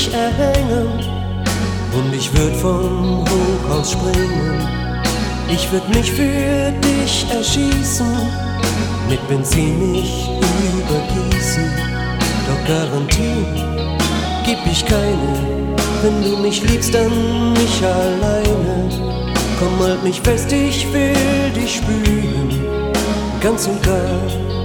dich erhängen und ich würd vom Hochhaus springen. Ich würd mich für dich erschießen, mit Benzin mich übergießen. Doch Garantie gib ich keine, wenn du mich liebst, dann nicht alleine. Komm, halt mich fest, ich will dich spüren, ganz und gar.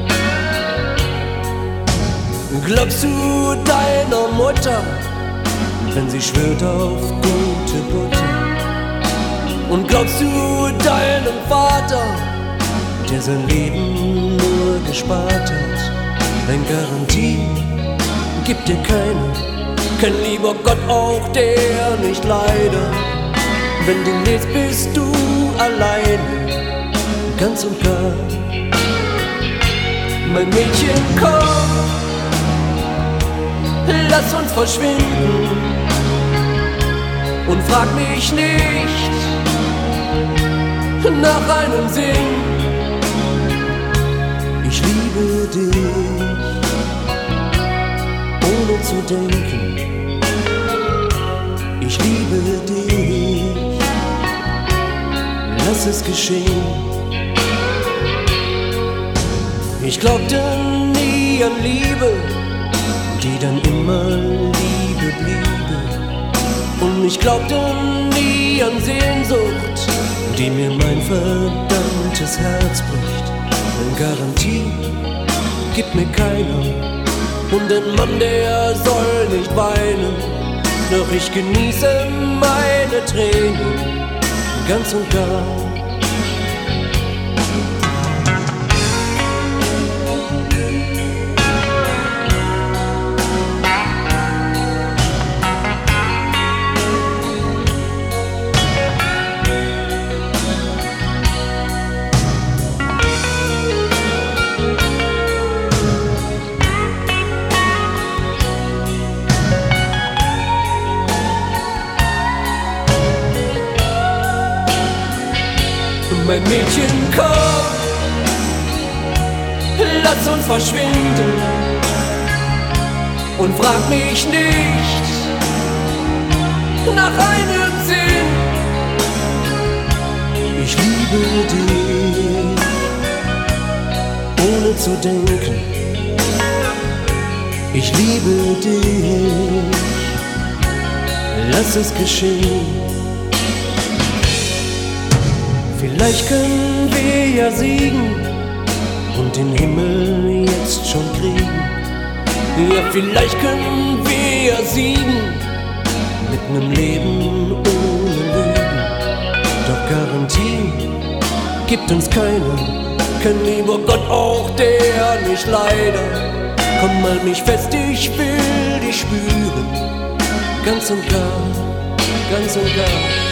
Glaubst du deiner Mutter, wenn sie schwört auf gute Butter? Und glaubst du deinem Vater, der sein Leben nur gespart hat? Wenn Garantie gibt dir keine, kein lieber Gott auch der nicht leider. Wenn du lebst, bist du alleine, ganz und gar. Mein Mädchen, komm, lass uns verschwinden und frag mich nicht nach einem Sinn. Ich liebe dich, ohne zu denken. Ich liebe dich, lass es geschehen. Ich glaubte nie an Liebe, die dann immer Liebe bliebe. Und ich glaubte nie an Sehnsucht, die mir mein verdammtes Herz bricht. Eine Garantie gibt mir keiner, und ein Mann, der soll nicht weinen. Doch ich genieße meine Tränen, ganz und gar. Mein Mädchen, komm, lass uns verschwinden und frag mich nicht nach einem Sinn. Ich liebe dich, ohne zu denken. Ich liebe dich, lass es geschehen. Vielleicht können wir ja siegen und den Himmel jetzt schon kriegen. Ja, vielleicht können wir ja siegen mit nem Leben ohne Lügen. Doch Garantie gibt uns keine, kein lieber Gott auch der nicht leider. Komm mal mich fest, ich will dich spüren, ganz und gar, ganz und gar.